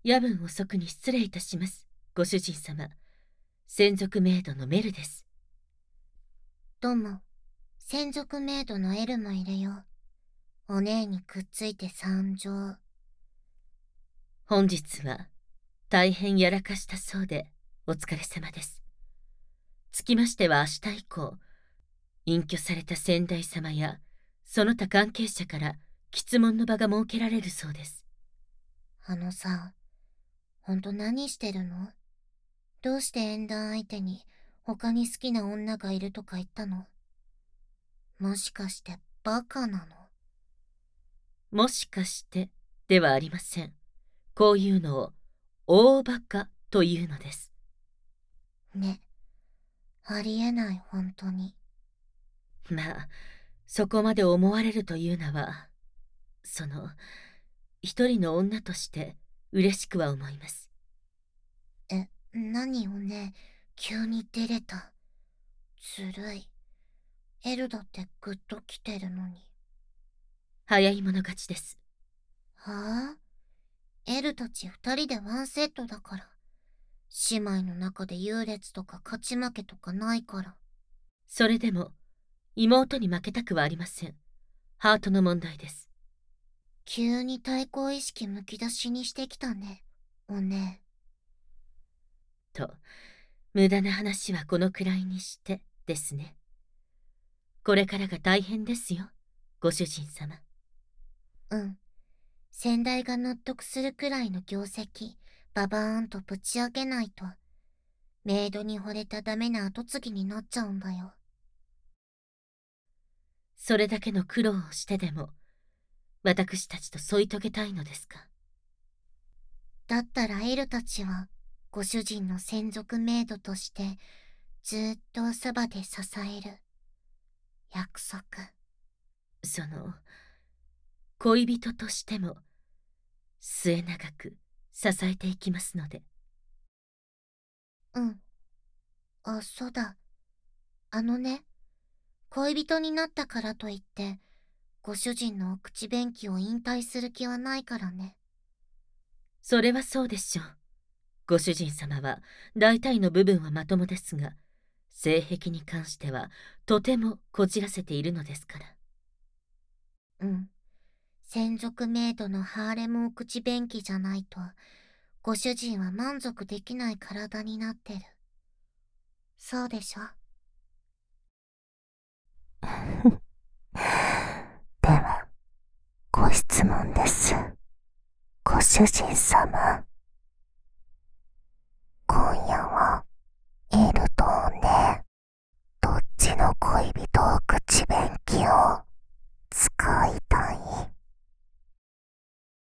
夜分遅くに失礼いたします、ご主人様。専属メイドのメルです。 どうも、専属メイドのエルもいるよ。お姉にくっついて参上。 本日は大変やらかしたそうでお疲れ様です。つきましては明日以降、隠居された先代様やその他関係者から詰問の場が設けられるそうです。 あのさ、ほんと何してるの？どうして縁談相手に他に好きな女がいるとか言ったの？もしかしてバカなの？ もしかしてではありません。こういうのを大バカというのです。 ね、ありえない本当に。 まあ、そこまで思われるというのは、一人の女として嬉しくは思います。 何をね、急に出れた。ずるい。エルだってグッと来てるのに。 早い者勝ちです。 はあ？エルたち二人でワンセットだから。姉妹の中で優劣とか勝ち負けとかないから。 それでも、妹に負けたくはありません。ハートの問題です。 急に対抗意識むき出しにしてきたね、おねと、無駄な話はこのくらいにしてですね。これからが大変ですよ、ご主人様。 うん。先代が納得するくらいの業績、ババーンとぶち上げないと、メイドに惚れたダメな跡継ぎになっちゃうんだよ。 それだけの苦労をしてでも、私たちと添い遂げたいのですか。 だったらエルたちは、ご主人の専属メイドとして、ずーっとおそばで支える。約束。 恋人としても、末永く支えていきますので。 うん。あ、そうだ。あのね、恋人になったからといって、ご主人のお口便器を引退する気はないからね。 それはそうでしょう。ご主人様は大体の部分はまともですが、性癖に関してはとてもこじらせているのですから。 うん。専属メイドのハーレムお口便器じゃないと、ご主人は満足できない体になってる。そうでしょ？ では、ご質問です。ご主人様。今